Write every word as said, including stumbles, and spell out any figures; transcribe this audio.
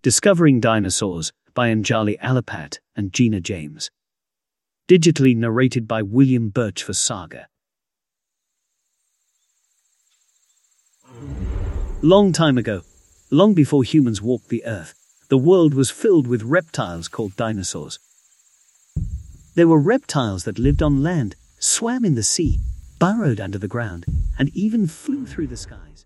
Discovering Dinosaurs by Anjali Alapat and Gina James. Digitally narrated by William Birch for Saga. Long time ago, long before humans walked the earth, the world was filled with reptiles called dinosaurs. There were reptiles that lived on land, swam in the sea, burrowed under the ground, and even flew through the skies.